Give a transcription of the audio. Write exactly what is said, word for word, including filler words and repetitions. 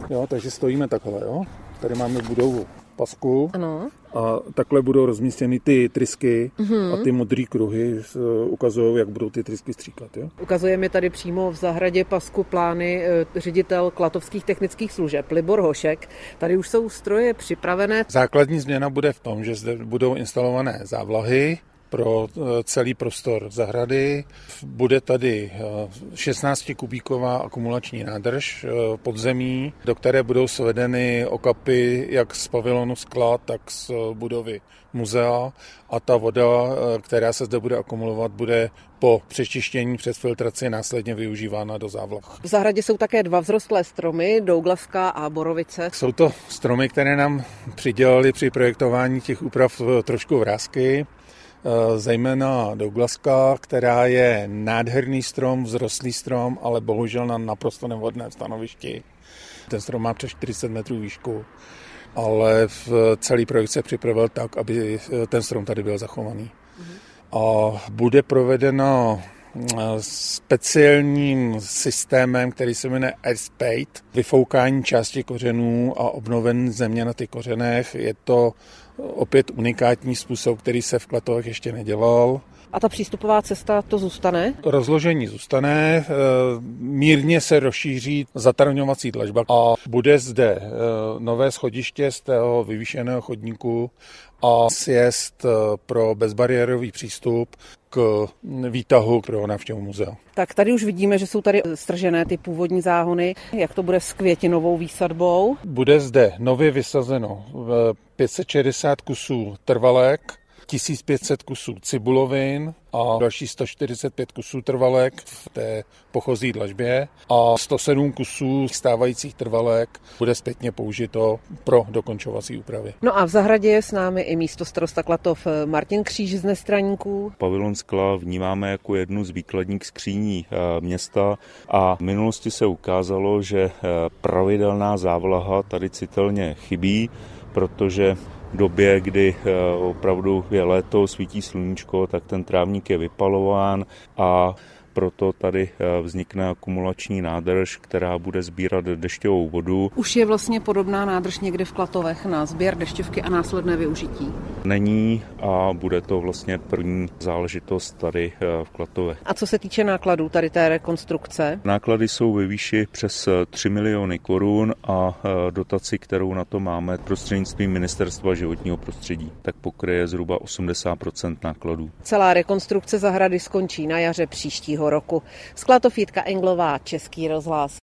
Jo, takže stojíme takhle, jo. Tady máme budovu pasku. Ano. A takhle budou rozmístěny ty trysky uhum. a ty modrý kruhy ukazují, jak budou ty trysky stříkat. Jo? Ukazuje mi tady přímo v zahradě pasku plány ředitel Klatovských technických služeb Libor Hošek. Tady už jsou stroje připravené. Základní změna bude v tom, že zde budou instalované závlahy pro celý prostor zahrady. Bude tady šestnáctikubíková akumulační nádrž podzemí, do které budou svedeny okapy jak z pavilonu sklad, tak z budovy muzea a ta voda, která se zde bude akumulovat, bude po přečištění přes filtraci následně využívána do závlah. V zahradě jsou také dva vzrostlé stromy, douglaska a borovice. Jsou to stromy, které nám přidělali při projektování těch úprav trošku vrásky. Zejména douglaska, která je nádherný strom, vzrostlý strom, ale bohužel na naprosto nevhodném stanovišti. Ten strom má přes čtyřicet metrů výšku, ale v celý projekt se připravil tak, aby ten strom tady byl zachovaný. A bude provedeno speciálním systémem, který se jmenuje Earthspade, vyfoukání části kořenů a obnoven země na ty kořenech. Je to opět unikátní způsob, který se v Klatovech ještě nedělal. A ta přístupová cesta to zůstane? Rozložení zůstane, mírně se rozšíří zatarňovací dlažba a bude zde nové schodiště z toho vyvýšeného chodníku a sjezd pro bezbariérový přístup k výtahu pro návštěvu muzea. Tak tady už vidíme, že jsou tady stržené ty původní záhony. Jak to bude s květinovou výsadbou? Bude zde nově vysazeno pět set šedesát kusů trvalek, tisíc pět set kusů cibulovin a další sto čtyřicet pět kusů trvalek v té pochozí dlažbě a sto sedm kusů stávajících trvalek bude zpětně použito pro dokončovací úpravy. No a v zahradě je s námi i místostarosta Klatov Martin Kříž z Nestraníků. Pavilon skla vnímáme jako jednu z výkladních skříní města a v minulosti se ukázalo, že pravidelná závlaha tady citelně chybí, protože v době, kdy opravdu je léto, svítí sluníčko, tak ten trávník je vypalován a proto tady vznikne akumulační nádrž, která bude sbírat dešťovou vodu. Už je vlastně podobná nádrž někde v Klatovech na sběr dešťovky a následné využití? Není a bude to vlastně první záležitost tady v Klatovech. A co se týče nákladů tady té rekonstrukce? Náklady jsou ve výši přes tři miliony korun a dotaci, kterou na to máme prostřednictvím Ministerstva životního prostředí, tak pokryje zhruba osmdesát procent nákladů. Celá rekonstrukce zahrady skončí na jaře příštího roku. Z Klatov Jitka Englová, Český rozhlas.